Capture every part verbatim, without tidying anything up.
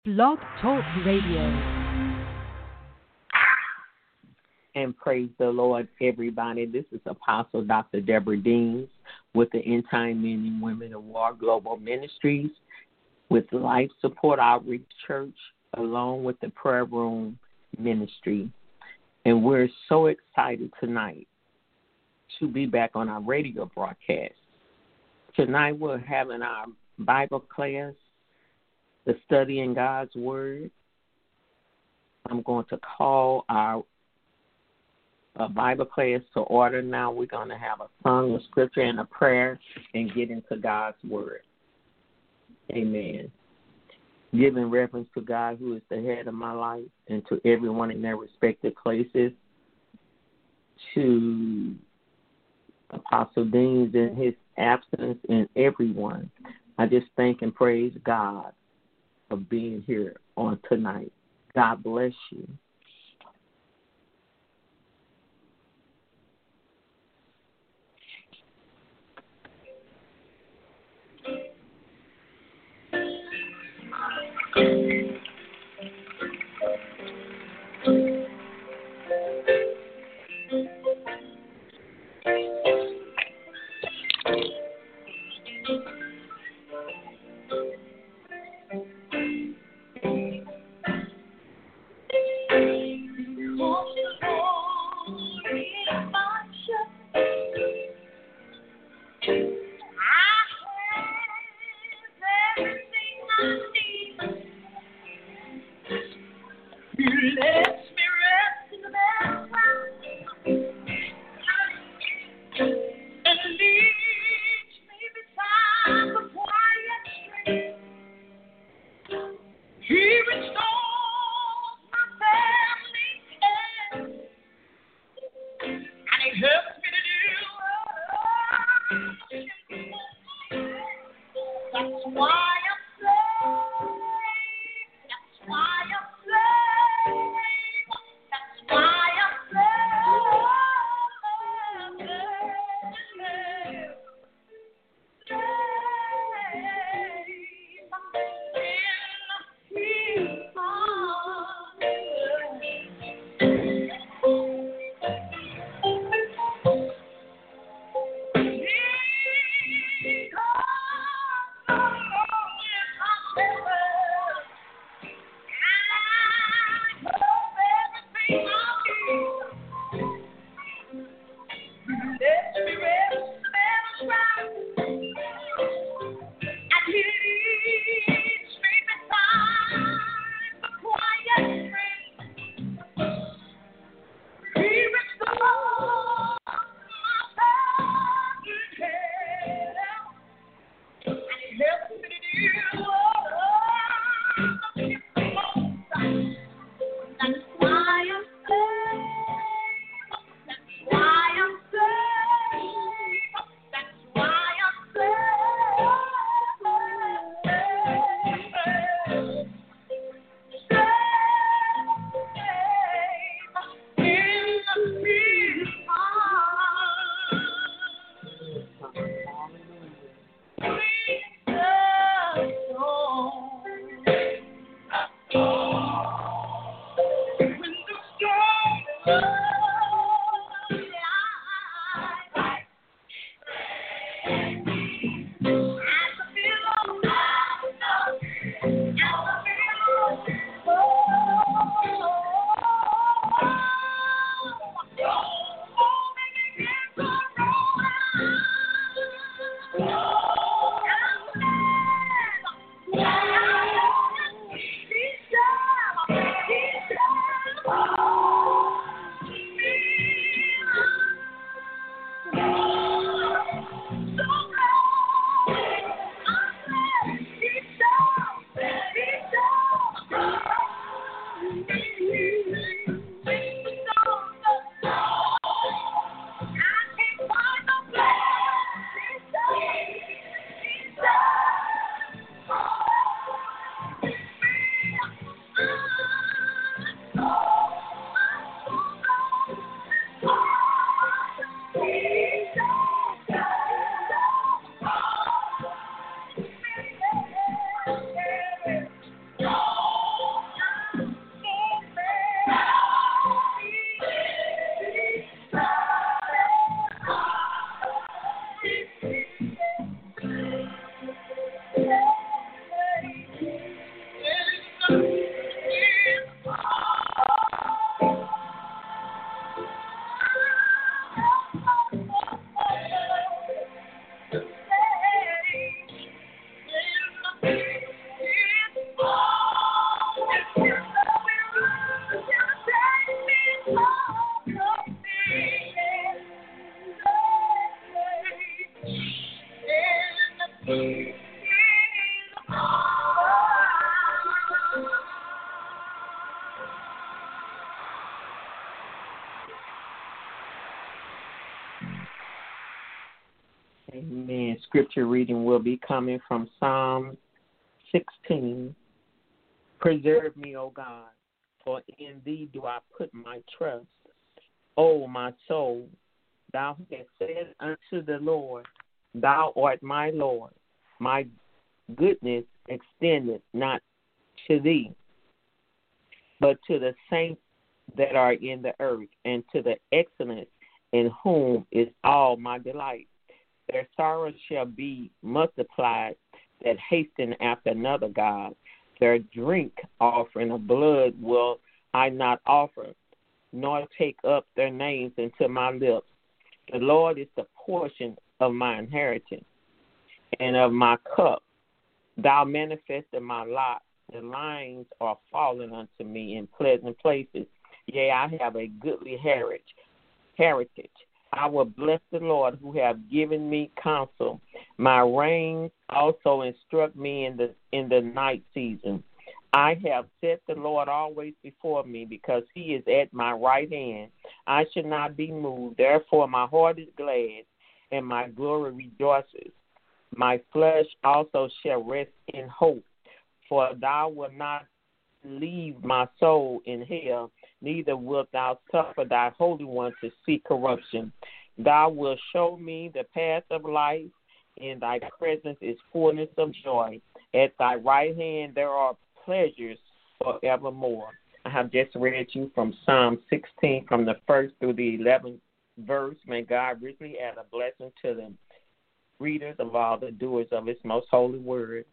Blog Talk Radio. And praise the Lord, everybody. This is Apostle Doctor Deborah Deans with the End Time Men and Women of War Global Ministries with Life Support Outreach Church along with the Prayer Room Ministry. And we're so excited tonight to be back on our radio broadcast. Tonight we're having our Bible class, the study in God's Word. I'm going to call our uh, Bible class to order now. We're going to have a song, a scripture, and a prayer and get into God's Word. Amen. Giving reference to God, who is the head of my life, and to everyone in their respective places, to Apostle Deans in his absence, and everyone. I just thank and praise God for being here on tonight. God bless you. Amen. Scripture reading will be coming from Psalm sixteen. Preserve me, O God, for in thee do I put my trust. O my soul, thou hast said unto the Lord, thou art my Lord. My goodness extended not to thee, but to the saints that are in the earth, and to the excellent in whom is all my delight. Their sorrows shall be multiplied that hasten after another God. Their drink offering of blood will I not offer, nor take up their names into my lips. The Lord is the portion of my inheritance and of my cup. Thou manifested my lot. The lines are fallen unto me in pleasant places. Yea, I have a goodly heritage. heritage. I will bless the Lord who have given me counsel. My reins also instruct me in the in the night season. I have set the Lord always before me, because he is at my right hand. I shall not be moved. Therefore my heart is glad, and my glory rejoices. My flesh also shall rest in hope, for thou wilt not leave my soul in hell, neither wilt thou suffer thy Holy One to see corruption. Thou wilt show me the path of life. In thy presence is fullness of joy. At thy right hand there are pleasures forevermore. I have just read you from Psalm sixteen, from the first through the eleventh verse. May God richly add a blessing to the readers of all the doers of his most holy word.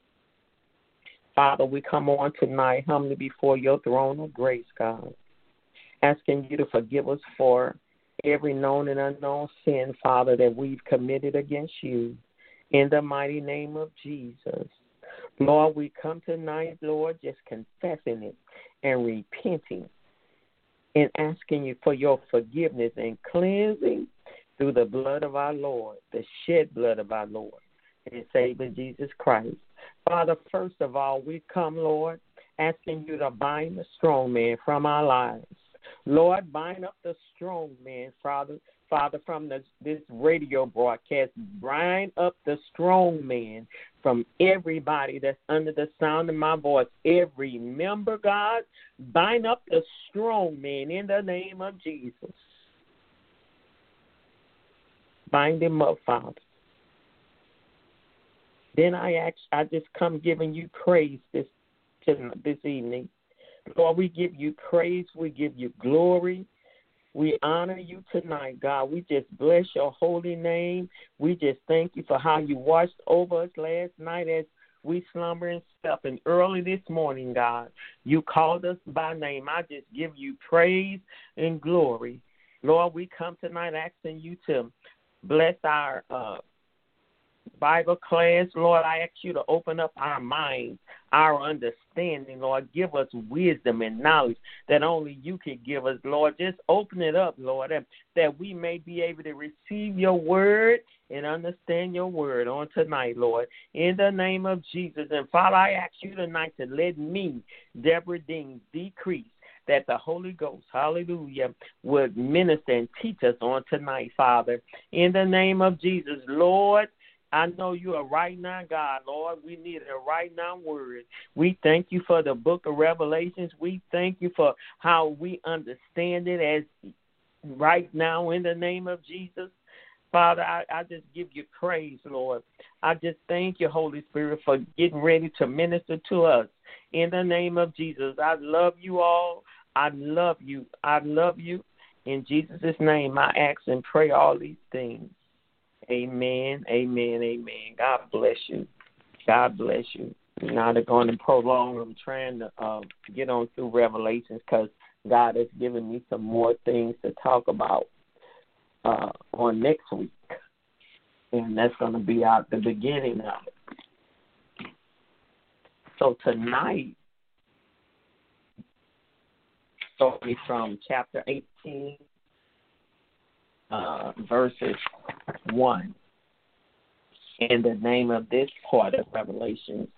Father, we come on tonight humbly before your throne of grace, God, asking you to forgive us for every known and unknown sin, Father, that we've committed against you. In the mighty name of Jesus. Lord, we come tonight, Lord, just confessing it and repenting and asking you for your forgiveness and cleansing through the blood of our Lord, the shed blood of our Lord and Savior Jesus Christ. Father, first of all, we come, Lord, asking you to bind the strong man from our lives. Lord, bind up the strong man, Father, Father, from this, this radio broadcast. Bind up the strong man from everybody that's under the sound of my voice. Every member, God, bind up the strong man in the name of Jesus. Bind him up, Father. Then I ask, I just come giving you praise this this evening. Lord, we give you praise. We give you glory. We honor you tonight, God. We just bless your holy name. We just thank you for how you watched over us last night as we slumber and slept. And early this morning, God, you called us by name. I just give you praise and glory. Lord, we come tonight asking you to bless our uh, Bible class. Lord, I ask you to open up our minds, our understanding. Lord, give us wisdom and knowledge that only you can give us, Lord. Just open it up, Lord, that we may be able to receive your word and understand your word on tonight, Lord, in the name of Jesus. And Father, I ask you tonight to let me, Deborah Dean, decrease, that the Holy Ghost, hallelujah, would minister and teach us on tonight, Father, in the name of Jesus. Lord, I know you are right now, God, Lord. We need a right now word. We thank you for the book of Revelations. We thank you for how we understand it as right now in the name of Jesus. Father, I, I just give you praise, Lord. I just thank you, Holy Spirit, for getting ready to minister to us in the name of Jesus. I love you all. I love you. I love you. In Jesus' name, I ask and pray all these things. Amen, amen, amen. God bless you. God bless you. I'm not going to prolong. I'm trying to uh, get on through Revelations because God has given me some more things to talk about uh, on next week. And that's going to be out the beginning of it. So tonight, starting from chapter eighteen, uh, verses one. And the name of this part of Revelation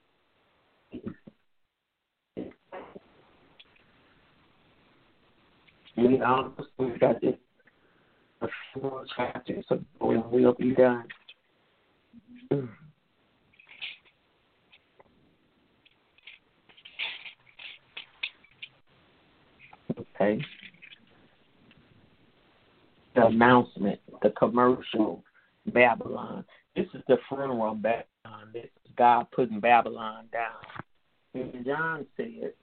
we almost we got this a few more chapters, so we'll be done. Okay. The announcement, the commercial, Babylon. This is the funeral of Babylon. This is God putting Babylon down. And John said,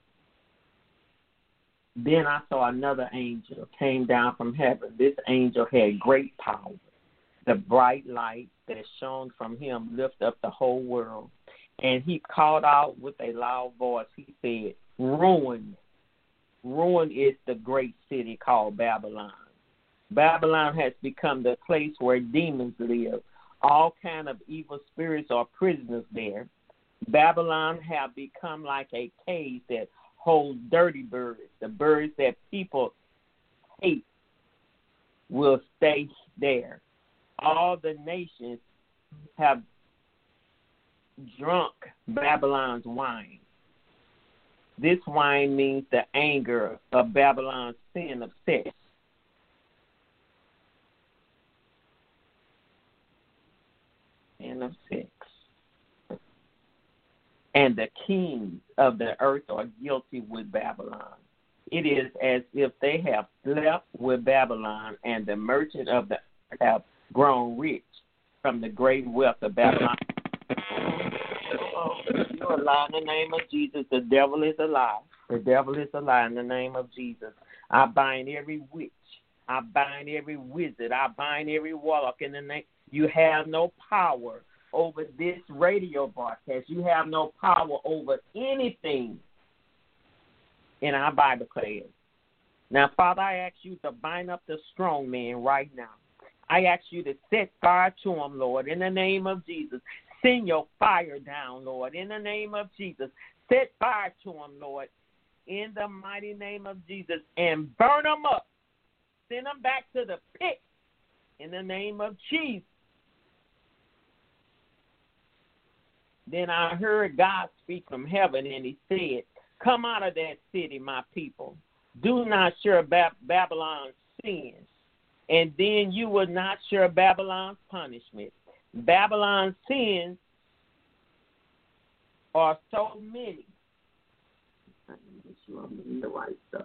then I saw another angel came down from heaven. This angel had great power. The bright light that shone from him lifted up the whole world. And he called out with a loud voice. He said, ruin. Ruin is the great city called Babylon. Babylon has become the place where demons live. All kind of evil spirits are prisoners there. Babylon have become like a cage that holds dirty birds. The birds that people hate will stay there. All the nations have drunk Babylon's wine. This wine means the anger of Babylon's sin of sex. Sin of sex. And the kings of the earth are guilty with Babylon. It is as if they have slept with Babylon, and the merchants of the earth have grown rich from the great wealth of Babylon. Oh, you're a lie in the name of Jesus. The devil is a lie. The devil is a lie in the name of Jesus. I bind every witch. I bind every wizard. I bind every warlock in the name. You have no power over this radio broadcast. You have no power over anything in our Bible class. Now, Father, I ask you to bind up the strong man right now. I ask you to set fire to him, Lord, in the name of Jesus. Send your fire down, Lord, in the name of Jesus. Set fire to him, Lord, in the mighty name of Jesus, and burn them up. Send them back to the pit in the name of Jesus. Then I heard God speak from heaven, and he said, come out of that city, my people. Do not share Bab- Babylon's sins, and then you will not share Babylon's punishment. Babylon's sins are so many. I make sure I'm doing the right stuff.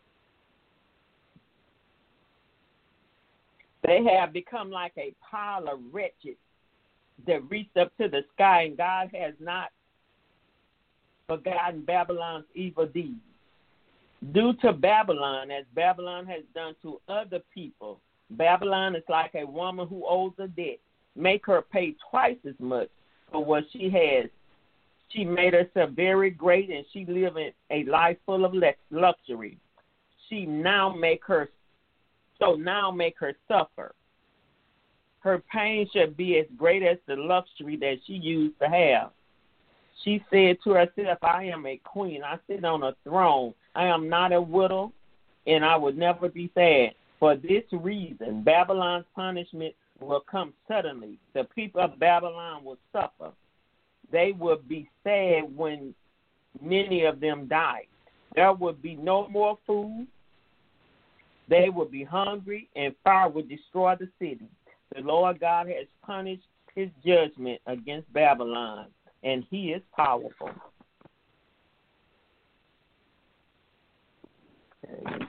They have become like a pile of wretches that reached up to the sky, and God has not forgotten Babylon's evil deeds. Due to Babylon, as Babylon has done to other people, Babylon is like a woman who owes a debt. Make her pay twice as much for what she has. She made herself very great, and she live in a life full of luxury. She now make her so now make her suffer. Her pain should be as great as the luxury that she used to have. She said to herself, I am a queen. I sit on a throne. I am not a widow, and I would never be sad. For this reason, Babylon's punishment will come suddenly. The people of Babylon will suffer. They will be sad when many of them die. There will be no more food. They will be hungry, and fire will destroy the city. The Lord God has punished his judgment against Babylon, and he is powerful. Okay.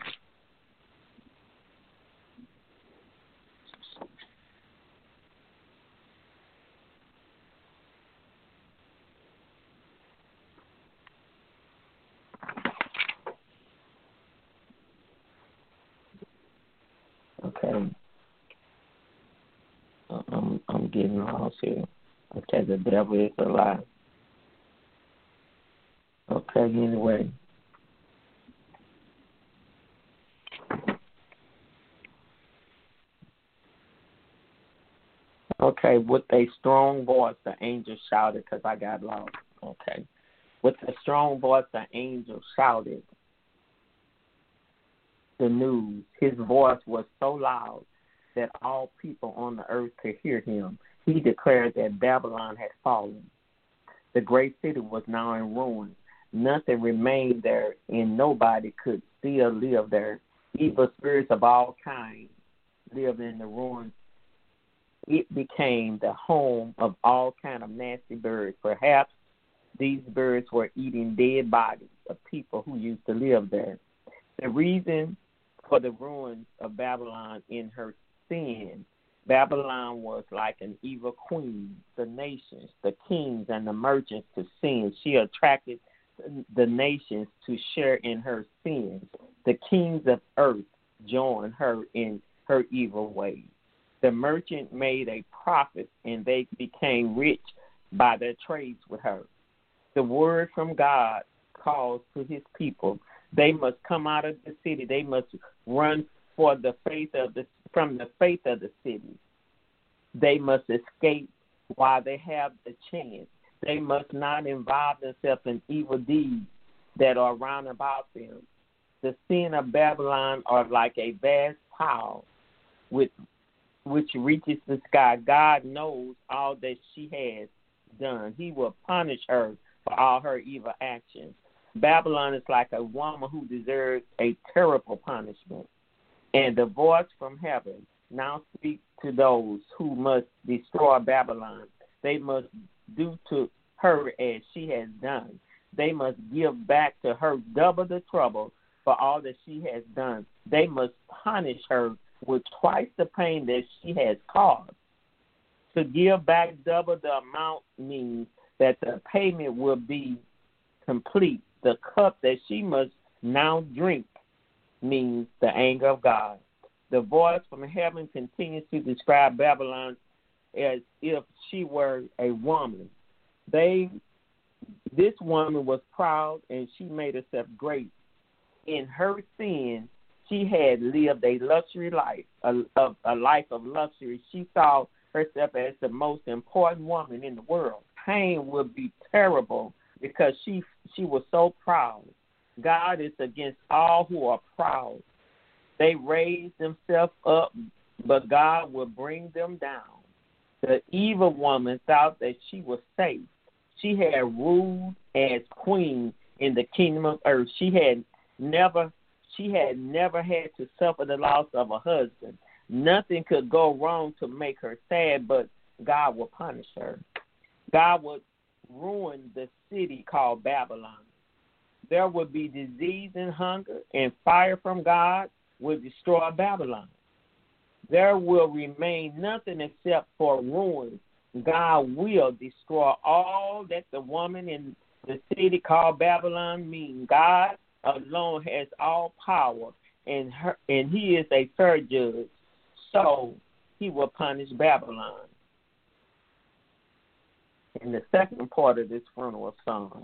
Okay. I'm I'm getting lost here. Okay, the devil is a lie. Okay, anyway. Okay, with a strong voice, the angel shouted, because I got lost. Okay. With a strong voice, the angel shouted the news. His voice was so loud that all people on the earth could hear him. He declared that Babylon had fallen. The great city was now in ruins. Nothing remained there, and nobody could still live there. Evil spirits of all kinds lived in the ruins. It became the home of all kind of nasty birds. Perhaps these birds were eating dead bodies of people who used to live there. The reason for the ruins of Babylon in her sin, Babylon was like an evil queen, the nations, the kings, and the merchants to sin. She attracted the nations to share in her sins. The kings of earth joined her in her evil ways. The merchant made a profit, and they became rich by their trades with her. The word from God calls to his people. They must come out of the city. They must run for the faith of the from the faith of the city. They must escape while they have the chance. They must not involve themselves in evil deeds that are round about them. The sin of Babylon are like a vast pile with which reaches the sky. God knows all that she has done. He will punish her for all her evil actions. Babylon is like a woman who deserves a terrible punishment. And the voice from heaven now speaks to those who must destroy Babylon. They must do to her as she has done. They must give back to her double the trouble for all that she has done. They must punish her with twice the pain that she has caused. To give back double the amount means that the payment will be complete. The cup that she must now drink means the anger of God. The voice from heaven continues to describe Babylon as if she were a woman. They, this woman was proud, and she made herself great. In her sin, she had lived a luxury life, a, a, a life of luxury. She saw herself as the most important woman in the world. Pain would be terrible because she she was so proud. God is against all who are proud. They raise themselves up, but God will bring them down. The evil woman thought that she was safe. She had ruled as queen in the kingdom of earth. She had never she had never had to suffer the loss of a husband. Nothing could go wrong to make her sad, but God will punish her. God would ruin the city called Babylon. There would be disease and hunger, and fire from God will destroy Babylon. There will remain nothing except for ruins. God will destroy all that the woman in the city called Babylon means. God alone has all power, and her, and he is a fair judge. So he will punish Babylon. In the second part of this funeral song,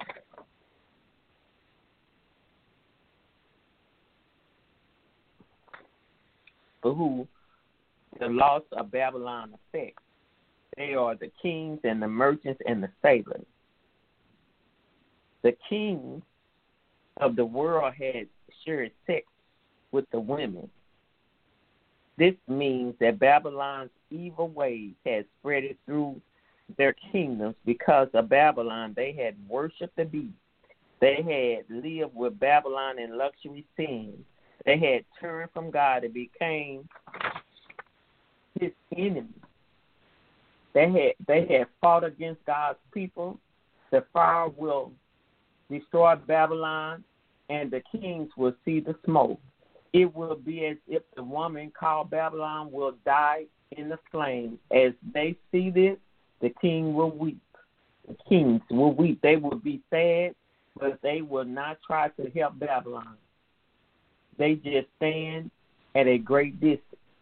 for who the loss of Babylon affects, they are the kings and the merchants and the sailors. The kings of the world had shared sex with the women. This means that Babylon's evil ways had spread it through their kingdoms. Because of Babylon, they had worshipped the beast. They had lived with Babylon in luxury sin. They had turned from God and became his enemy. They had they had fought against God's people. The fire will destroy Babylon, and the kings will see the smoke. It will be as if the woman called Babylon will die in the flames. As they see this, the king will weep. The kings will weep. They will be sad, but they will not try to help Babylon. They just stand at a great distance.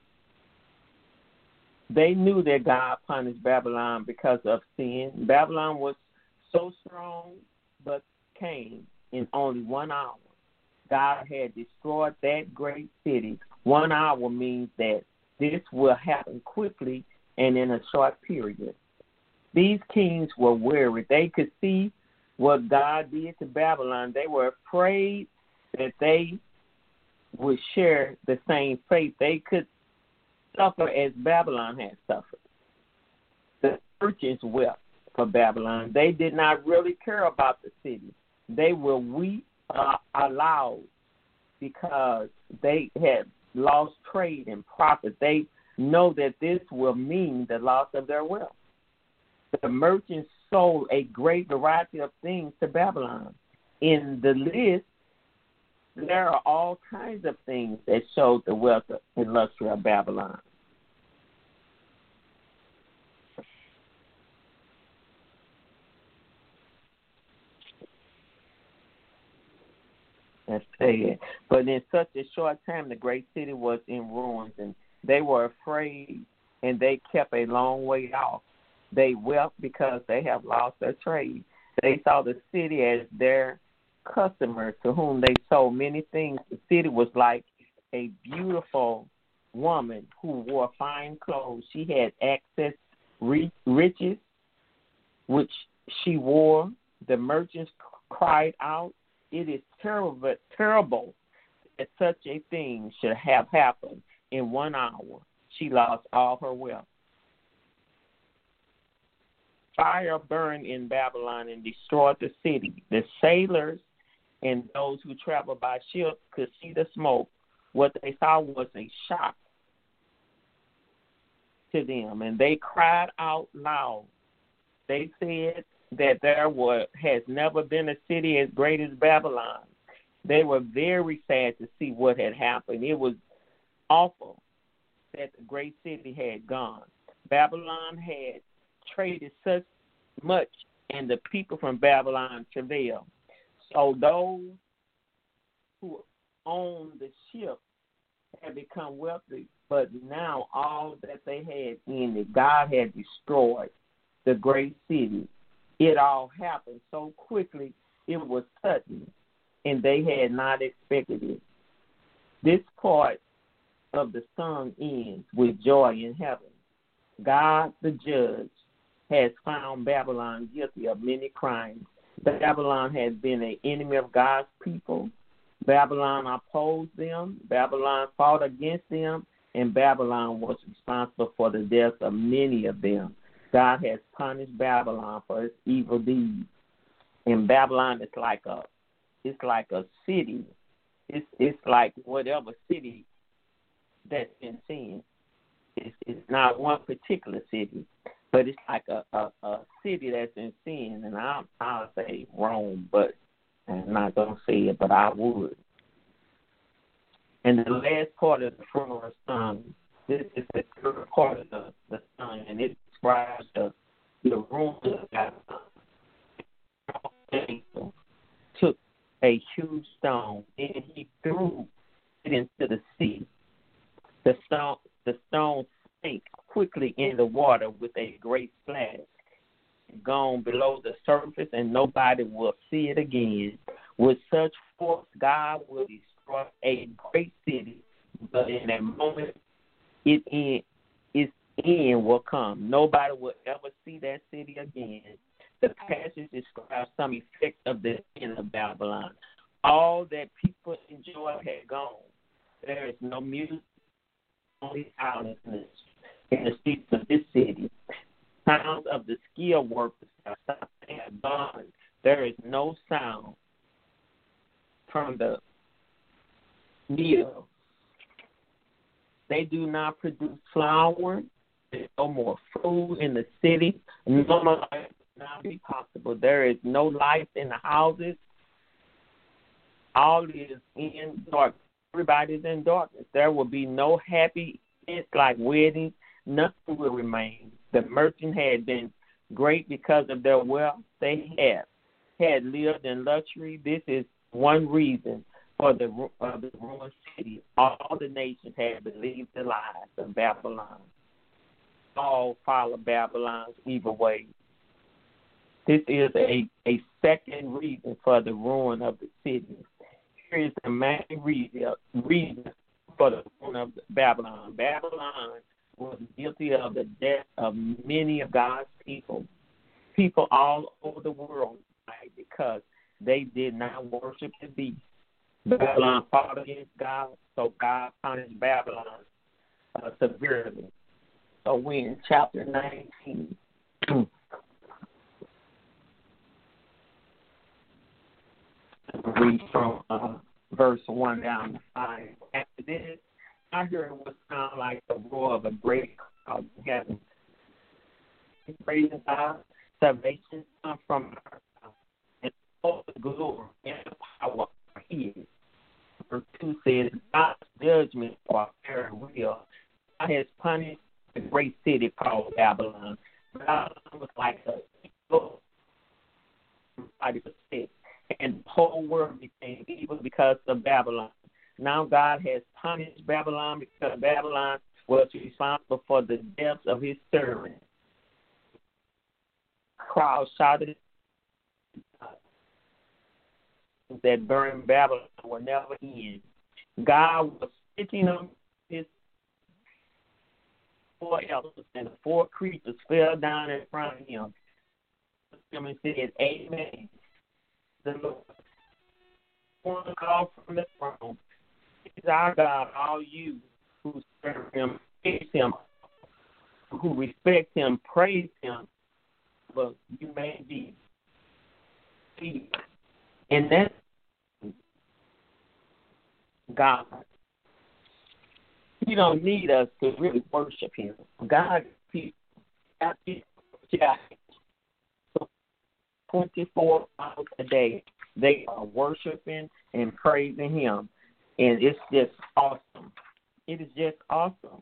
They knew that God punished Babylon because of sin. Babylon was so strong, but came in only one hour. God had destroyed that great city. One hour means that this will happen quickly and in a short period. These kings were weary. They could see what God did to Babylon. They were afraid that they would share the same fate. They could suffer as Babylon had suffered. The merchants wept for Babylon. They did not really care about the city. They will weep uh, aloud because they had lost trade and profit. They know that this will mean the loss of their wealth. The merchants sold a great variety of things to Babylon. In the list There are all kinds of things that show the wealth and luxury of Babylon. That's sad. But in such a short time, the great city was in ruins, and they were afraid, and they kept a long way off. They wept because they have lost their trade. They saw the city as their customer to whom they sold many things. The city was like a beautiful woman who wore fine clothes. She had access to riches, which she wore. The merchants cried out, "It is terrible, terrible that such a thing should have happened in one hour." She lost all her wealth. Fire burned in Babylon and destroyed the city. The sailors and those who traveled by ship could see the smoke. What they saw was a shock to them, and they cried out loud. They said that there was, has never been a city as great as Babylon. They were very sad to see what had happened. It was awful that the great city had gone. Babylon had traded such much, and the people from Babylon travailed. So those who owned the ship had become wealthy, but now all that they had in it, God had destroyed the great city. It all happened so quickly, it was sudden, and they had not expected it. This part of the song ends with joy in heaven. God, the judge, has found Babylon guilty of many crimes. Babylon has been an enemy of God's people. Babylon opposed them. Babylon fought against them, and Babylon was responsible for the death of many of them. God has punished Babylon for its evil deeds. And Babylon is like a, it's like a city. It's it's like whatever city that's been seen. It's, it's not one particular city, but it's like a, a, a city that's in sin, and I'll, I'll say Rome, but I'm not going to say it, but I would. And the last part of the first song, this is the third part of the, the song, and it describes the, the ruins of Babylon. Took a huge stone, and he threw it into the sea. The stone, the stone sank quickly in the water with a great splash, gone below the surface, and nobody will see it again. With such force, God will destroy a great city, but in a moment, it end, its end will come. Nobody will ever see that city again. The passage describes some effects of the end of Babylon. All that people enjoyed had gone. There is no music, only silence in the streets of this city. Sounds of the skilled workers have gone. There is no sound from the mill. They do not produce flour. There's no more food in the city. Normal life will not be possible. There is no life in the houses. All is in darkness. Everybody's in darkness. There will be no happy events like weddings. Nothing will remain. The merchant had been great because of their wealth. They had had lived in luxury. This is one reason for the uh, the ruined city. All the nations had believed the lies of Babylon. All followed Babylon's evil ways. This is a, a second reason for the ruin of the city. Here is the main reason, reason for the ruin of Babylon. Babylon was guilty of the death of many of God's people. People all over the world died because they did not worship the beast. Babylon fought against God, so God punished Babylon uh, severely. So we in chapter nineteen. Read from uh, verse one down to five. After this, I heard what sounded like the roar of a great crowd in heaven. Praising God, salvation comes from our God, and all the glory and the power are His. verse two says, God's judgment are very real. God has punished the great city called Babylon. Babylon was like a evil, and the whole world became evil because of Babylon. Now God has punished Babylon because Babylon was responsible for the deaths of his servants. Crowd shouted that burned Babylon will never end. God was sitting on his four elders, and the four creatures fell down in front of him. And said, Amen. The Lord, one call from the throne, is our God, all you who serve him, praise him, who respect him, praise him, but you may be. And that's God. He don't need us to really worship him. God, he, yeah, twenty-four hours a day, they are worshiping and praising him. And it's just awesome. It is just awesome.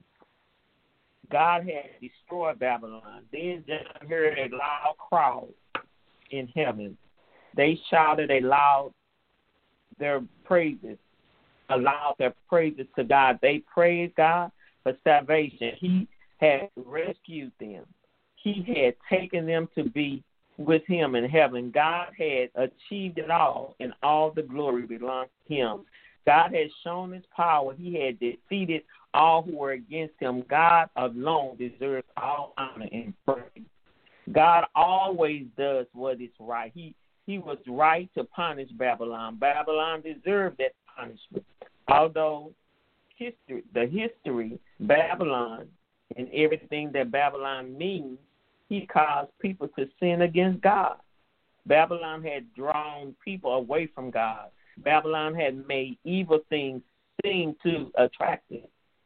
God had destroyed Babylon. Then John heard a loud crowd in heaven. They shouted a loud their praises, allowed their praises to God. They praised God for salvation. He had rescued them. He had taken them to be with him in heaven. God had achieved it all, and all the glory belongs to him. God has shown his power. He had defeated all who were against him. God alone deserves all honor and praise. God always does what is right. He he was right to punish Babylon. Babylon deserved that punishment. Although history, the history, Babylon, and everything that Babylon means, he caused people to sin against God. Babylon had drawn people away from God. Babylon had made evil things seem too attractive.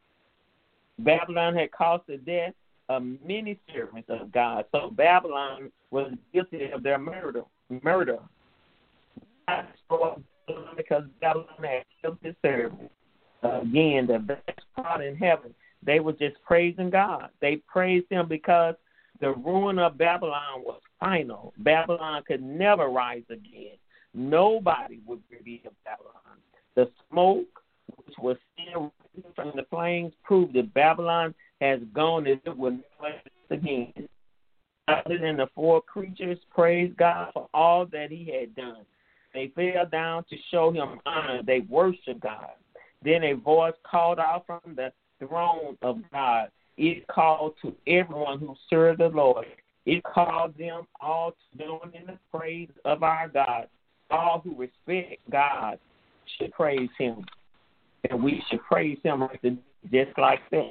Babylon had caused the death of many servants of God. So Babylon was guilty of their murder. Murder. God destroyed Babylon because Babylon had killed his servants. Uh, again, the best part in heaven, they were just praising God. They praised him because the ruin of Babylon was final. Babylon could never rise again. Nobody would reveal Babylon. The smoke, which was still from the flames, proved that Babylon has gone and it will never again. Other than the four creatures praised God for all that he had done. They fell down to show him honor. They worshiped God. Then a voice called out from the throne of God. It called to everyone who served the Lord. It called them all to join in the praise of our God. All who respect God should praise him. And we should praise him just like that.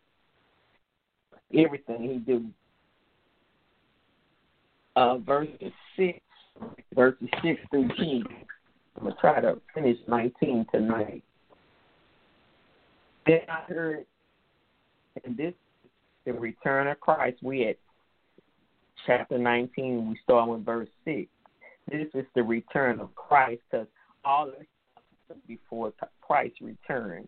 Everything he do. Uh, verses six, verses six through ten. I'm gonna try to finish nineteen tonight. Then I heard, and this is the return of Christ. We at chapter nineteen. We start with verse six. This is the return of Christ, because all of this before Christ's return.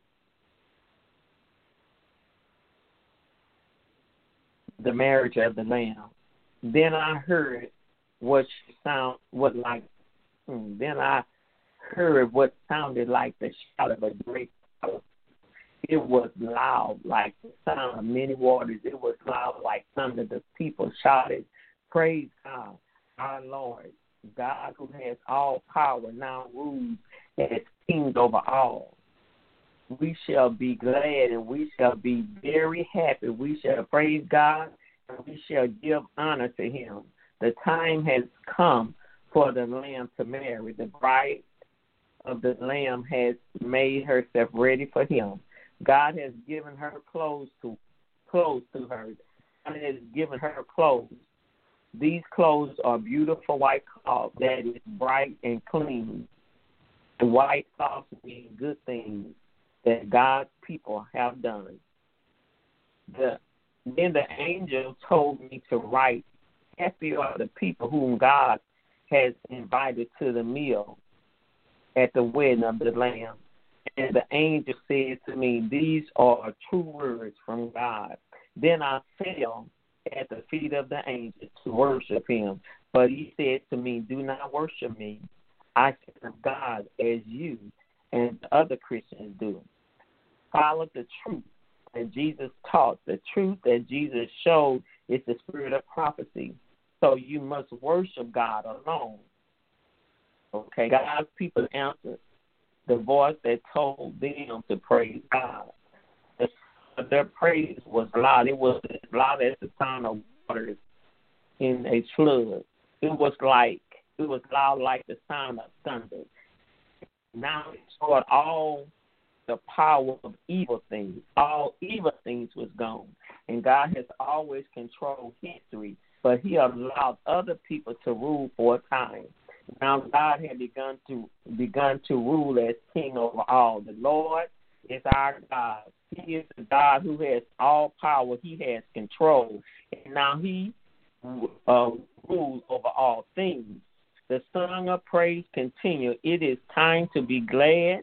The marriage of the Lamb. Then I heard what sound what like. Hmm, then I heard what sounded like the shout of a great crowd. It was loud like the sound of many waters. It was loud like thunder. The people shouted, "Praise God, our Lord, God who has all power, now rules as king over all. We shall be glad and we shall be very happy. We shall praise God and we shall give honor to him. The time has come for the Lamb to marry. The bride of the Lamb has made herself ready for him. God has given her clothes to clothes to her. God has given her clothes. These clothes are beautiful white cloth that is bright and clean. The white cloth means good things that God's people have done. The, then the angel told me to write, happy are the people whom God has invited to the meal at the wedding of the Lamb. And the angel said to me, these are true words from God. Then I fell at the feet of the angel to worship him. But he said to me, do not worship me. I serve God as you and other Christians do. Follow the truth that Jesus taught. The truth that Jesus showed is the spirit of prophecy. So you must worship God alone. Okay, God's people answered the voice that told them to praise God. The, their praise was loud. It was as loud as the sound of waters in a flood. It was like it was loud like the sound of thunder. Now it showed all the power of evil things. All evil things was gone. And God has always controlled history, but he allowed other people to rule for a time. Now God had begun to begun to rule as king over all. The Lord is our God. He is the God who has all power. He has control. And now he uh, rules over all things. The song of praise continue. It is time to be glad.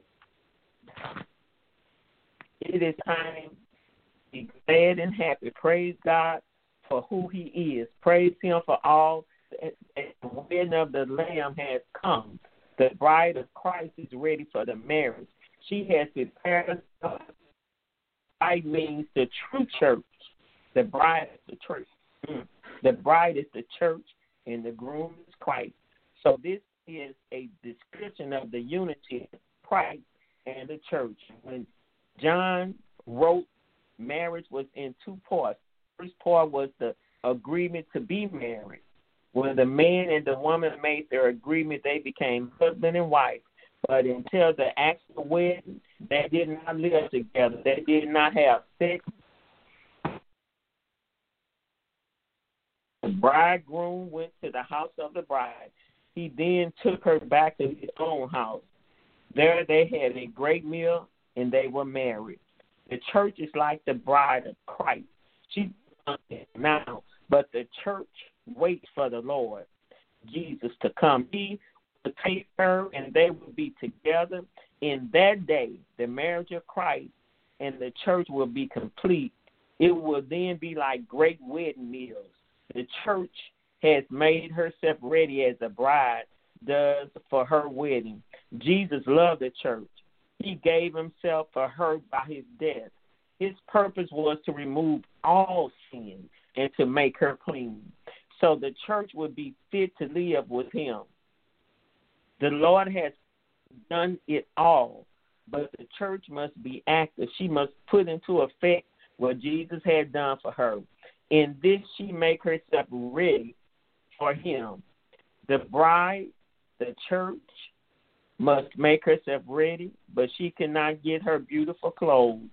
It is time to be glad and happy. Praise God for who he is. Praise him for all. The wedding of the Lamb has come. The bride of Christ is ready for the marriage. She has prepared herself. Bride means the true church. The bride is the church. The bride is the church, and the groom is Christ. So this is a description of the unity of Christ and the church. When John wrote, marriage was in two parts. The first part was the agreement to be married. When the man and the woman made their agreement, they became husband and wife. But until the actual wedding, they did not live together. They did not have sex. The bridegroom went to the house of the bride. He then took her back to his own house. There they had a great meal, and they were married. The church is like the bride of Christ. She's now, but the church waits for the Lord Jesus to come. He will take her, and they will be together. In that day, the marriage of Christ and the church will be complete. It will then be like great wedding meals. The church has made herself ready as a bride does for her wedding. Jesus loved the church. He gave himself for her by his death. His purpose was to remove all sin and to make her clean, so the church would be fit to live with him. The Lord has done it all, but the church must be active. She must put into effect what Jesus had done for her. In this, she make herself ready for him. The bride, the church, must make herself ready, but she cannot get her beautiful clothes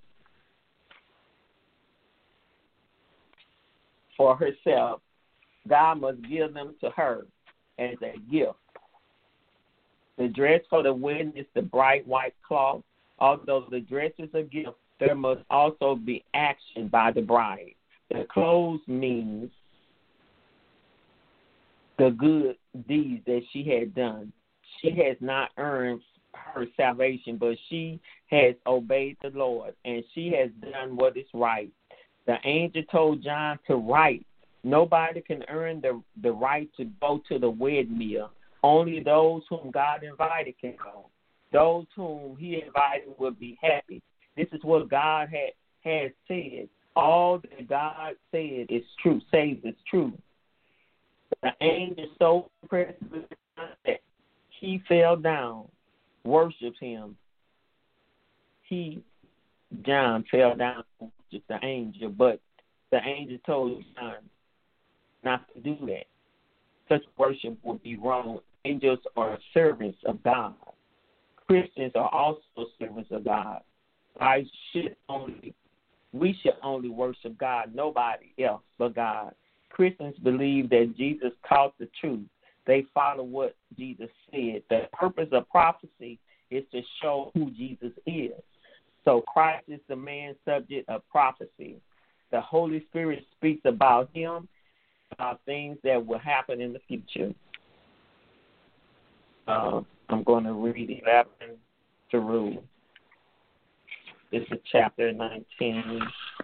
for herself. God must give them to her as a gift. The dress for the wedding is the bright white cloth. Although the dress is a gift, there must also be action by the bride. The clothes means the good deeds that she had done. She has not earned her salvation, but she has obeyed the Lord, and she has done what is right. The angel told John to write. Nobody can earn the, the right to go to the wedding meal. Only those whom God invited can go. Those whom he invited will be happy. This is what God had, has said. All that God said is true, says is true. The angel so impressed with John that he fell down, worshipped him. He, John, fell down to worship the angel, but the angel told John not to do that. Such worship would be wrong. Angels are servants of God. Christians are also servants of God. I should only, we should only worship God, nobody else but God. Christians believe that Jesus taught the truth. They follow what Jesus said. The purpose of prophecy is to show who Jesus is. So Christ is the main subject of prophecy. The Holy Spirit speaks about him, about things that will happen in the future. Uh, I'm going to read eleven through This is chapter nineteen.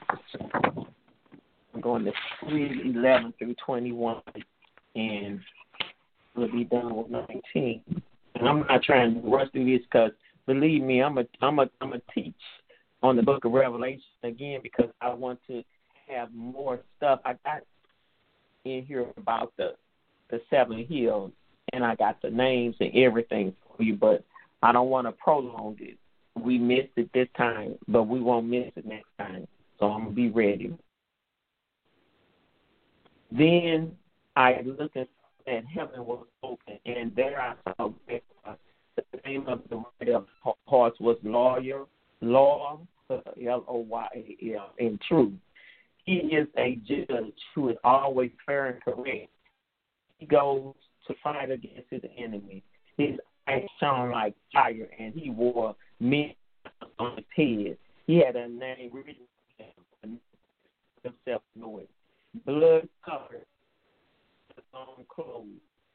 I'm going to read eleven through twenty-one, and we'll be done with nineteen. And I'm not trying to rush through this because, believe me, I'm a, I'm a, I'm a teach on the book of Revelation again because I want to have more stuff. I got in here about the the seven hills, and I got the names and everything for you, but I don't want to prolong it. We missed it this time, but we won't miss it next time, so I'm going to be ready. Then I looked and saw that heaven was open, and there I saw the name of the rider of the horse was Lawyer, Law, L O Y A L, and True. He is a judge who is always fair and correct. He goes to fight against his enemy. His eyes shone like fire, and he wore many on his head. He had a name written on him, himself knew it. Blood covered his own clothes.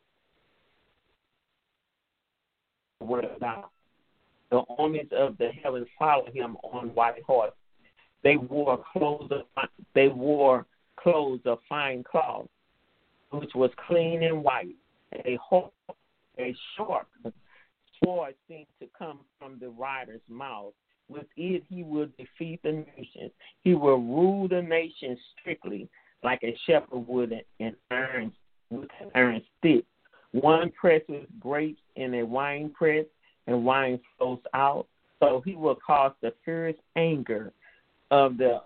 Word of God. The armies of the heavens followed him on white horses. They wore clothes of they wore clothes of fine cloth, which was clean and white. A horse, a sharp sword seemed to come from the rider's mouth. With it, he would defeat the nations. He will rule the nations strictly, like a shepherd would an iron with an iron stick. One press with grapes in a wine press, and wine flows out. So he will cause the furious anger of the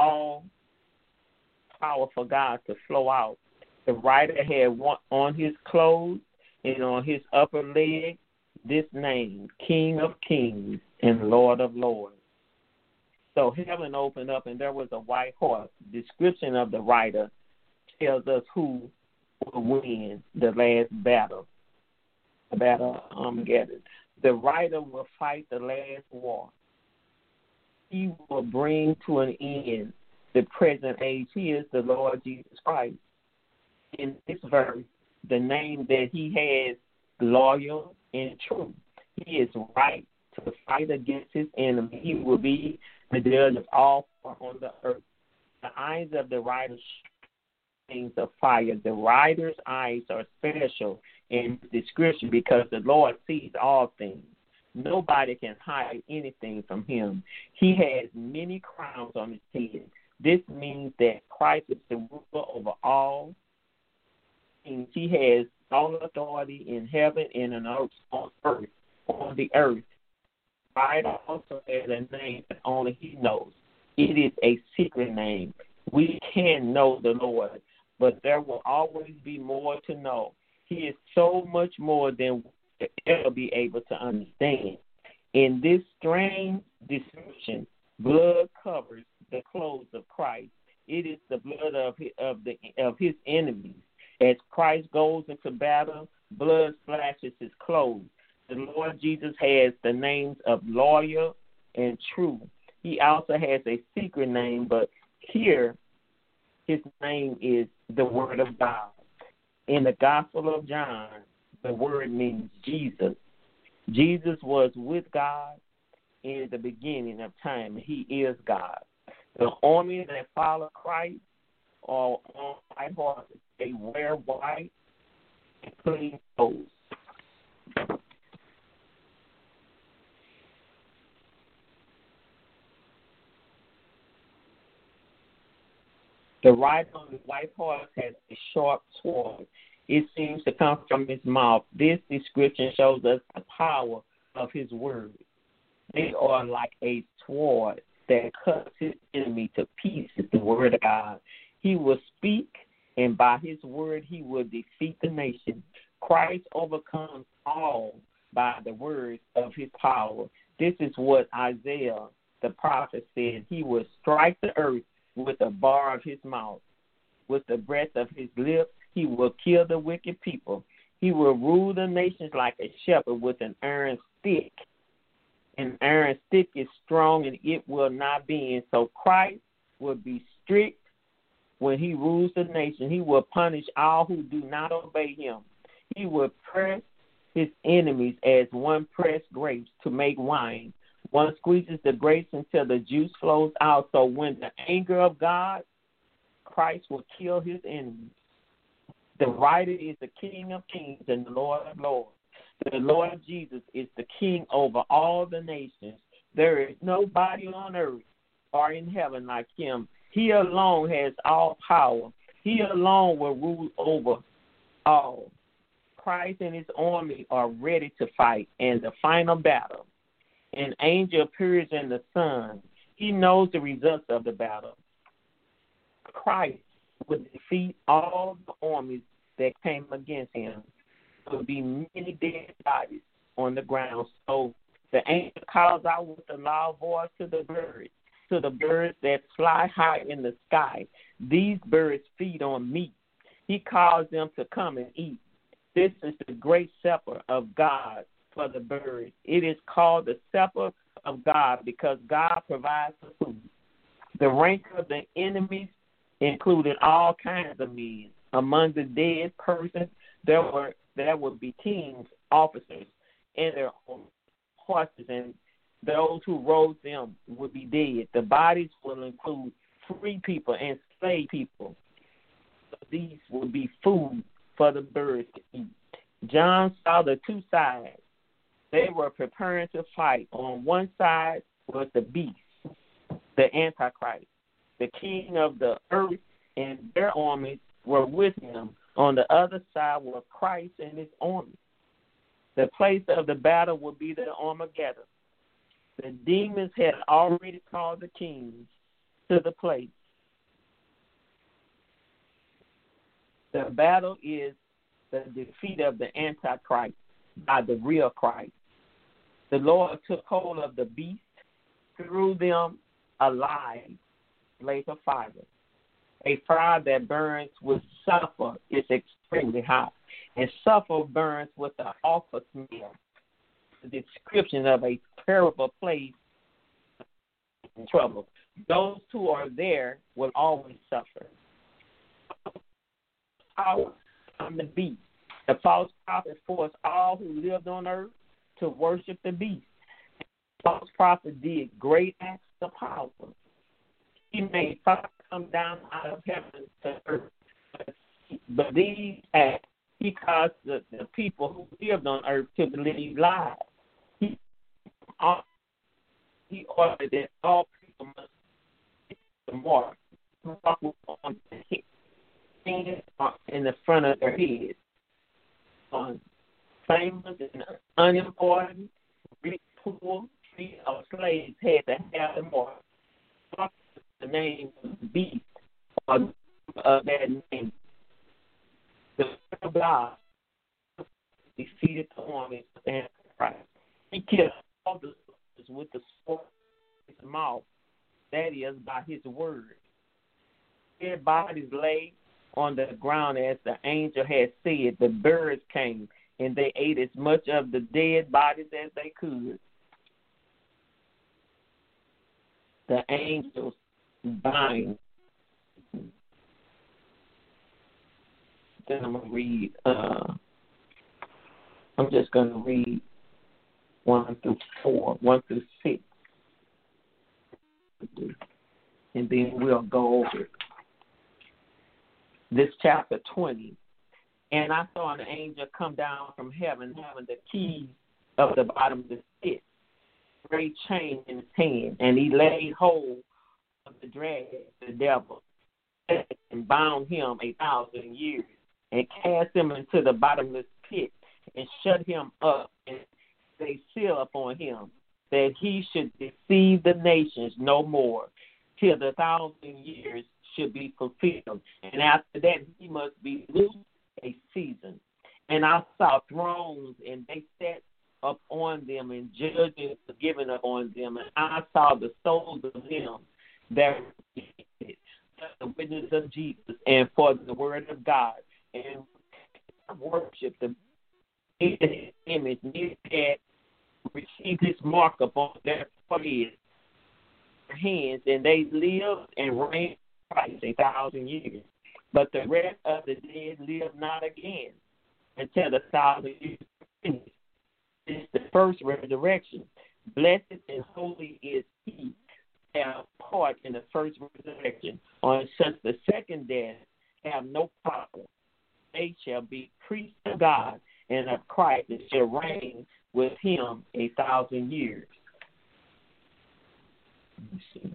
all-powerful God to flow out. The rider had one on his clothes and on his upper leg this name, King of Kings and Lord of Lords. So heaven opened up, and there was a white horse. Description of the rider tells us who will win the last battle, the battle of Armageddon. The rider will fight the last war. He will bring to an end the present age. He is the Lord Jesus Christ. In this verse, the name that he has, loyal and true. He is right to fight against his enemy. He will be the judge of all on the earth. The eyes of the rider things of fire. The rider's eyes are special in description because the Lord sees all things. Nobody can hide anything from him. He has many crowns on his head. This means that Christ is the ruler over all things. He has all authority in heaven and on earth. On the earth. Rider also has a name that only he knows. It is a secret name. We can know the Lord, but there will always be more to know. He is so much more than we will ever be able to understand. In this strange description, blood covers the clothes of Christ. It is the blood of his, of the of his enemies. As Christ goes into battle, blood splashes his clothes. The Lord Jesus has the names of Lawyer and True. He also has a secret name, but here his name is the Word of God. In the Gospel of John, the word means Jesus. Jesus was with God in the beginning of time. He is God. The army that follow Christ are on white horses. They wear white and clean clothes. The rider on the white horse has a sharp sword. It seems to come from his mouth. This description shows us the power of his word. They are like a sword that cuts his enemy to pieces, the word of God. He will speak, and by his word he will defeat the nation. Christ overcomes all by the words of his power. This is what Isaiah, the prophet, said. He will strike the earth with the bar of his mouth. With the breath of his lips, he will kill the wicked people. He will rule the nations like a shepherd with an iron stick. An iron stick is strong and it will not bend. So Christ will be strict when he rules the nation. He will punish all who do not obey him. He will press his enemies as one pressed grapes to make wine. One squeezes the grapes until the juice flows out. So when the anger of God, Christ will kill his enemies. The writer is the King of kings and the Lord of lords. The Lord Jesus is the King over all the nations. There is nobody on earth or in heaven like him. He alone has all power. He alone will rule over all. Christ and his army are ready to fight in the final battle. An angel appears in the sun. He knows the results of the battle. Christ would defeat all the armies that came against him. There would be many dead bodies on the ground. So the angel calls out with a loud voice to the birds, to the birds that fly high in the sky. These birds feed on meat. He calls them to come and eat. This is the great supper of God for the birds. It is called the supper of God because God provides the food. The rank of the enemies included all kinds of men. Among the dead persons, there were there would be kings, officers, and their horses, and those who rode them would be dead. The bodies will include free people and slave people. These would be food for the birds to eat. John saw the two sides. They were preparing to fight. On one side was the beast, the Antichrist, the king of the earth, and their armies were with him. On the other side were Christ and his army. The place of the battle would be the Armageddon. The demons had already called the kings to the place. The battle is the defeat of the Antichrist by the real Christ. The Lord took hold of the beast, threw them alive, blaze of fire. A fire that burns with sulfur is extremely hot, and sulfur burns with an awful smell. The description of a terrible place in trouble. Those who are there will always suffer. Power from the beast. The false prophet forced all who lived on earth to worship the beast. The false prophet did great acts of power. He made fire come down out of heaven to earth. But these acts, he caused the, the people who lived on earth to believe lies. He, he ordered that all people must get the mark on the head, in the front of their heads. On famous and unimportant, rich, poor, free, or slaves had to have the mark. The name of the beast or uh, that name. The Son of God defeated the army of the Antichrist. He killed all the soldiers with the sword in his mouth, that is, by his word. Their bodies lay on the ground as the angel had said. The birds came, and they ate as much of the dead bodies as they could. The angels bind. Then I'm going to read, uh, I'm just going to read one through four, one through six. And then we'll go over this chapter twenty. And I saw an angel come down from heaven having the keys of the bottom of the pit, great chain in his hand, and he laid hold of the dragon, the devil, and bound him a thousand years, and cast him into the bottomless pit, and shut him up, and they seal upon him, that he should deceive the nations no more, till the thousand years should be fulfilled. And after that he must be loosed a season. And I saw thrones, and they sat up on them, and judgment was given up on them. And I saw the souls of them that were the witness of Jesus and for the word of God, and worship the image, neither had received his mark upon their forehead, hands, and they lived and reigned Christ a thousand years. But the rest of the dead lived not again until the thousand years were finished. This is the first resurrection. Blessed and holy is he that have part in the first resurrection. On such the second death have no power. They shall be priests of God and of Christ, and shall reign with him a thousand years. Let me see.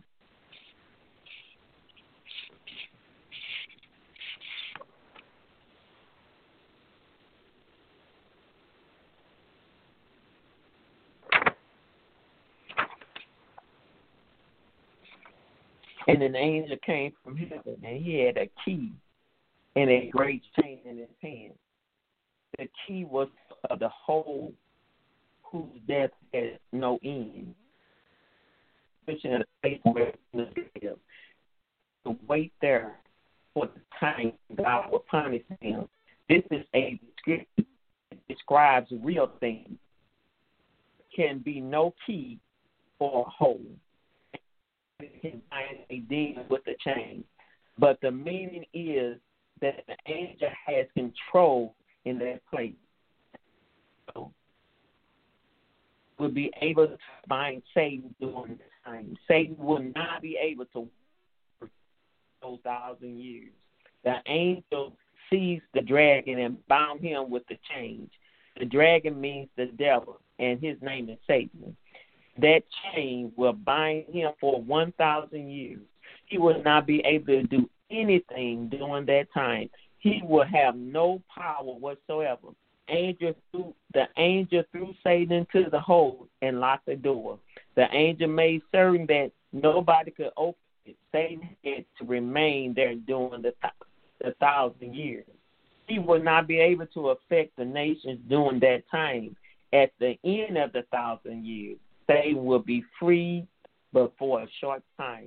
And an angel came from heaven, and he had a key and a great chain in his hand. The key was of the whole whose death had no end. Which in a place where to wait there for the time God will punish him. This is a description that describes real things. Can be no key for a hole. Can bind a demon with a chain. But the meaning is that the angel has control in that place. So, will be able to bind Satan during this time. Satan will not be able to work those thousand years. The angel seized the dragon and bound him with the chains. The dragon means the devil, and his name is Satan. That chain will bind him for one thousand years. He will not be able to do anything during that time. He will have no power whatsoever. Angel threw, the angel threw Satan into the hole and locked the door. The angel made certain that nobody could open it. Satan had to remain there during the, th- the thousand years. He will not be able to affect the nations during that time. At the end of the thousand years, Satan will be free, but for a short time.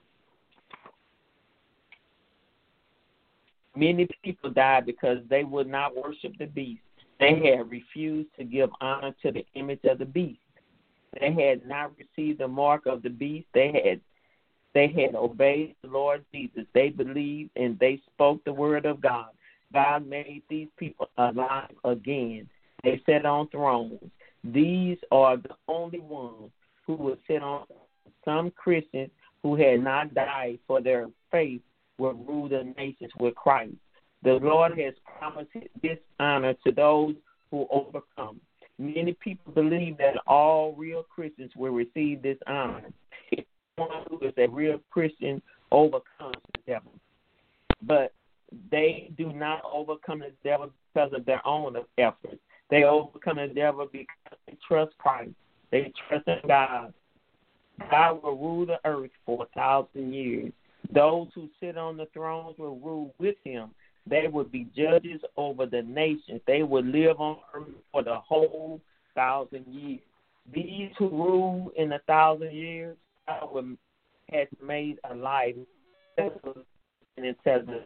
Many people died because they would not worship the beast. They had refused to give honor to the image of the beast. They had not received the mark of the beast. They had they had obeyed the Lord Jesus. They believed and they spoke the word of God. God made these people alive again. They sat on thrones. These are the only ones who would sit on. Some Christians who had not died for their faith will rule the nations with Christ. The Lord has promised this honor to those who overcome. Many people believe that all real Christians will receive this honor. If someone who is a real Christian overcomes the devil. But they do not overcome the devil because of their own efforts. They overcome the devil because they trust Christ. They trust in God. God will rule the earth for a thousand years. Those who sit on the thrones will rule with him. They will be judges over the nations. They will live on earth for the whole thousand years. These who rule in a thousand years, God has made alive in seven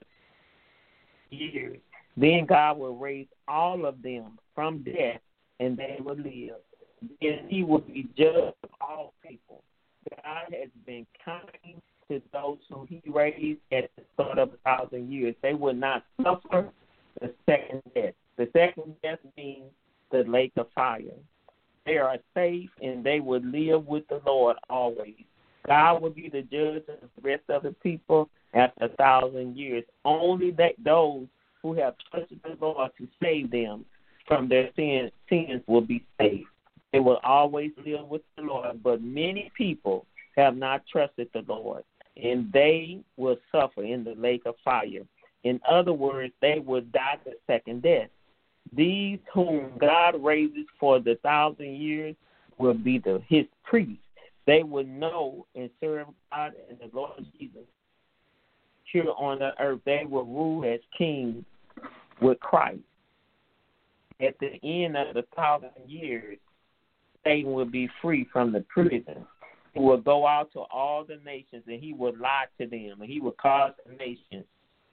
years. Then God will raise all of them from death, and they will live. Then he will be judge of all people. God has been kind to those who he raised at the start of a thousand years. They will not suffer the second death. The second death means the lake of fire. They are safe, and they will live with the Lord always. God will be the judge of the rest of the people after a thousand years. Only that those who have trusted the Lord to save them from their sins, sins will be saved. They will always live with the Lord, but many people have not trusted the Lord, and they will suffer in the lake of fire. In other words, they will die the second death. These whom God raises for the thousand years will be the his priests. They will know and serve God and the Lord Jesus. Here on the earth, they will rule as kings with Christ. At the end of the thousand years, Satan will be free from the prison. He will go out to all the nations, and he will lie to them, and he will cause the nations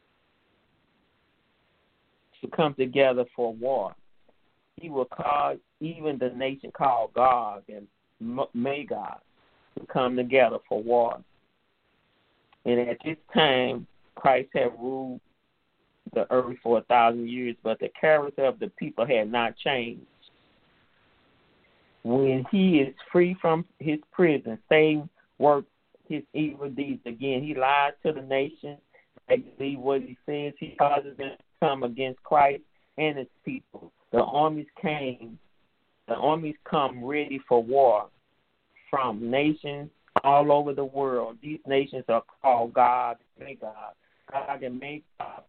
to come together for war. He will cause even the nation called Gog and Magog to come together for war. And at this time, Christ had ruled the earth for a thousand years, but the character of the people had not changed. When he is free from his prison, Satan works his evil deeds again. He lies to the nation. They believe what he says. He causes them to come against Christ and his people. The armies came. The armies come ready for war from nations all over the world. These nations are called God, may God, God and may God,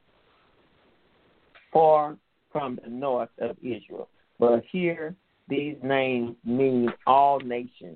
far from the north of Israel. But here, these names mean all nations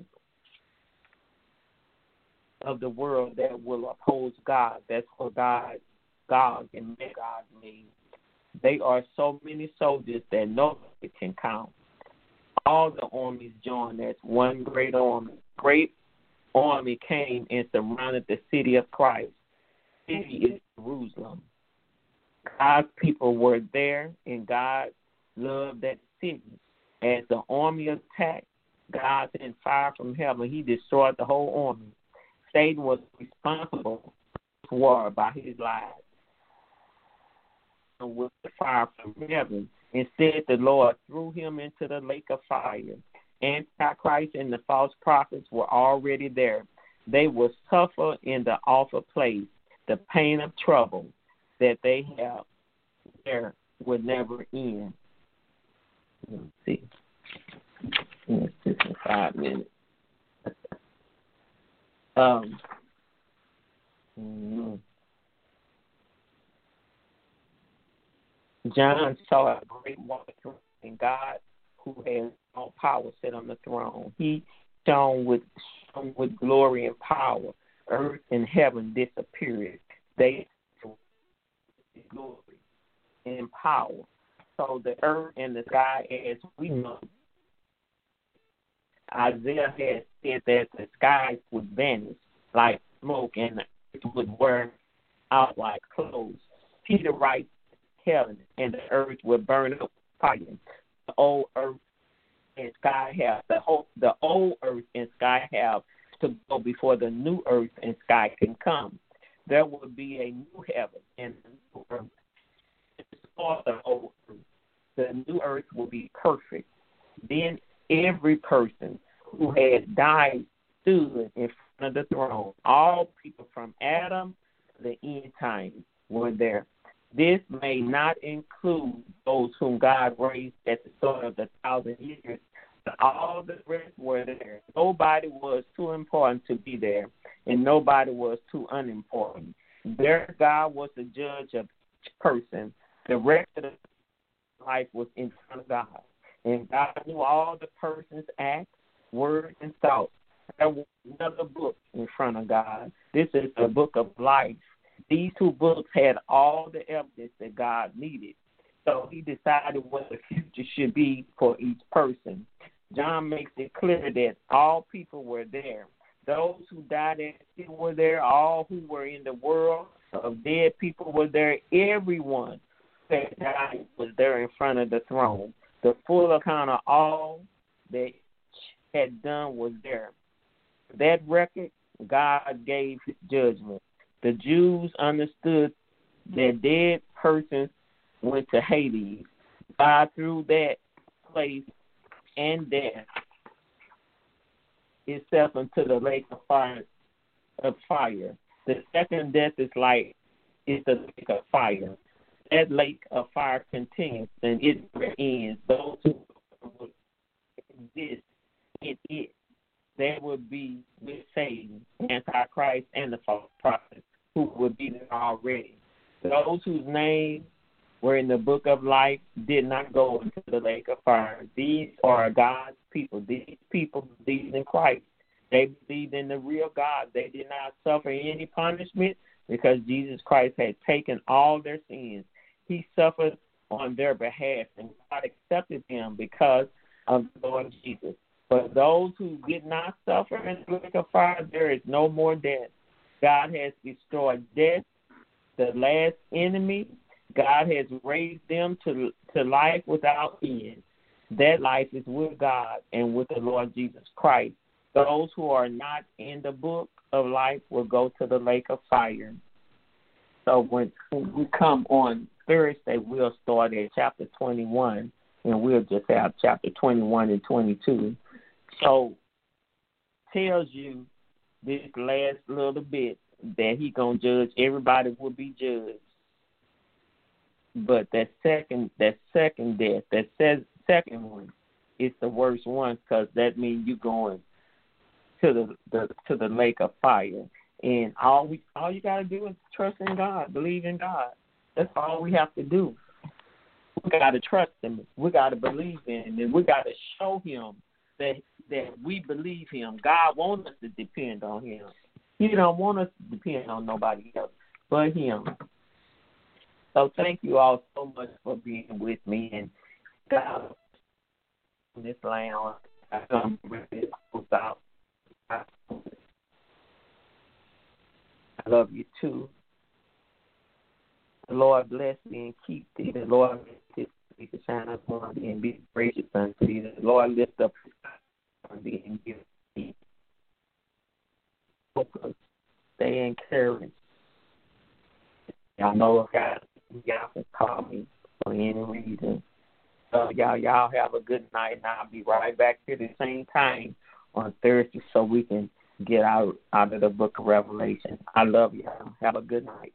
of the world that will oppose God. That's what God, God and may God mean. They are so many soldiers that nobody can count. All the armies joined as one great army. Great army came and surrounded the city of Christ. The city is Jerusalem. God's people were there, and God loved that city. As the army attacked, God sent fire from heaven. He destroyed the whole army. Satan was responsible for war by his lies. With the fire from heaven. Instead, the Lord threw him into the lake of fire. Antichrist and the false prophets were already there. They will suffer in the awful place. The pain of trouble that they have there will never end. Let's see. It's just in five minutes. Um. Mm-hmm. John saw a great white throne, and God, who has all power, sat on the throne. He shone with shone with glory and power. Earth and heaven disappeared. They glory and power. So the earth and the sky, as we know, Isaiah had said that the skies would vanish like smoke and it would wear out like clothes. Peter writes, heaven and the earth will burn up fire. The old earth and sky have the whole the old earth and sky have to go before the new earth and sky can come. There will be a new heaven and a new earth. Before the old earth, the new earth will be perfect. Then every person who had died stood in front of the throne. All people from Adam to the end time were there. This may not include those whom God raised at the start of the thousand years, but all the rest were there. Nobody was too important to be there, and nobody was too unimportant. Their God was the judge of each person. The rest of the life was in front of God, and God knew all the person's acts, words, and thoughts. There was another book in front of God. This is the book of life. These two books had all the evidence that God needed. So he decided what the future should be for each person. John makes it clear that all people were there. Those who died and still were there, all who were in the world of dead people were there. Everyone that died was there in front of the throne. The full account of all that had done was there. That record, God gave his judgment. The Jews understood that dead persons went to Hades. God threw that place and death itself into the lake of fire. Of fire. The second death is like is the lake of fire. That lake of fire continues and it never ends. Those who exist in it, they would be with Satan, Antichrist, and the false prophets who would be there already. Those whose names were in the book of life did not go into the lake of fire. These are God's people. These people believed in Christ. They believed in the real God. They did not suffer any punishment because Jesus Christ had taken all their sins. He suffered on their behalf, and God accepted them because of the Lord Jesus. But those who did not suffer in the lake of fire, there is no more death. God has destroyed death, the last enemy. God has raised them to to life without end. That life is with God and with the Lord Jesus Christ. Those who are not in the book of life will go to the lake of fire. So when we come on Thursday, we'll start at chapter twenty-one, and we'll just have chapter twenty-one and twenty-two. So tells you this last little bit that he gonna judge. Everybody will be judged. But that second, that second death, that se- second one, is the worst one because that means you going to the, the to the lake of fire. And all we all you gotta do is trust in God, believe in God. That's all we have to do. We gotta trust Him. We gotta believe in Him, and we gotta show Him that that we believe Him. God wants us to depend on Him. He don't want us to depend on nobody else but Him. So thank you all so much for being with me, and God, in this land, I come ready to close out. I love you too. The Lord bless thee and keep thee. The Lord make his face to shine upon thee and be gracious unto thee. The Lord lift up his eyes on thee and give thee focus. Stay encouraged. Y'all know if God, y'all can call me for any reason. So y'all, y'all have a good night, and I'll be right back here at the same time on Thursday so we can get out, out of the book of Revelation. I love y'all. Have a good night.